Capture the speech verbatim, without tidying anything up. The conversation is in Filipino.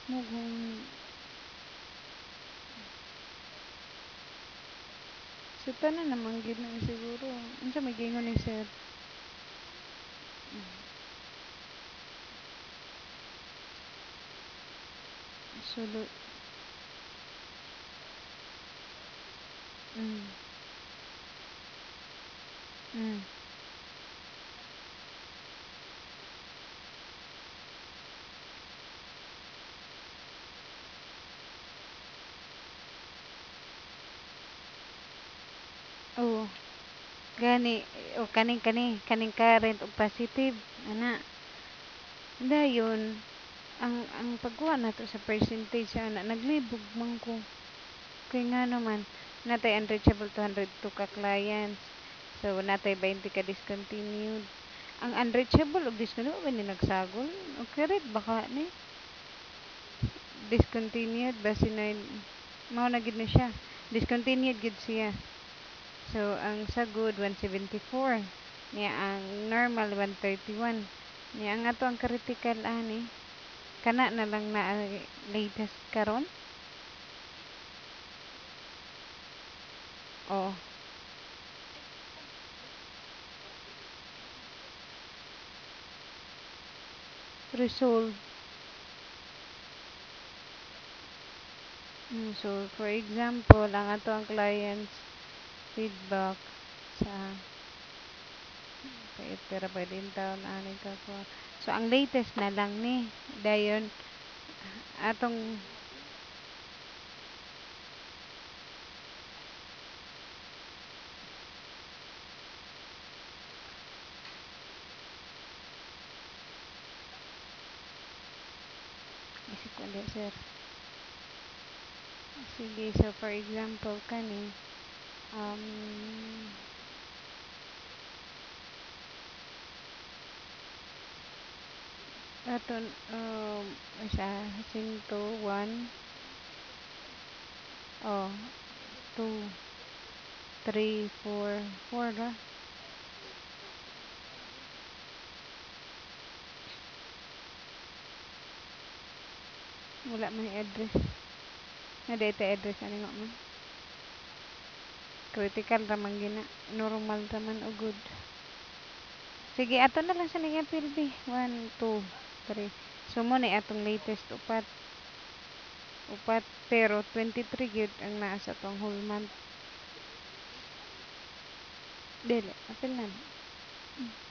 Mughong sa tanan naman gid na siguro. Unsa may gingon ni sir? Sulod. Mm. Mm. Oo. Gani o kaning kani kaning current og positive ana. Dayon ang ang pagkuha nato sa percentage ana naglibog man ko. Kay ngano man natay unreachable two hundred two ka clients. So natay twenty ka discontinued. Ang unreachable og discontinued ba ni nagsagol? Okay red baka ni discontinued ba sinay mao na gid na siya. Discontinued gid siya. So ang sagod one seventy-four. Niya ang normal one thirty-one. Niya ang ato ang critical ani kana na lang na ang latest karon. Oh, resolve. Mm, so for example, ang ato ang clients feedback sa kay tera pa din taon ani ka ko. So ang latest na lang ni dayon atong isip ko di sir. Sige, so for example kani um aton um isa sinto one oh two three four four ra wala man i-address na data address ani nga man critical ra man gina normal ra man o good. Sige, ato na lang sa ning appeal B. one, two, three. So, mo na atong latest upat. Upat, pero twenty-three gyud ang naa sa tong whole month. Dili, appeal na.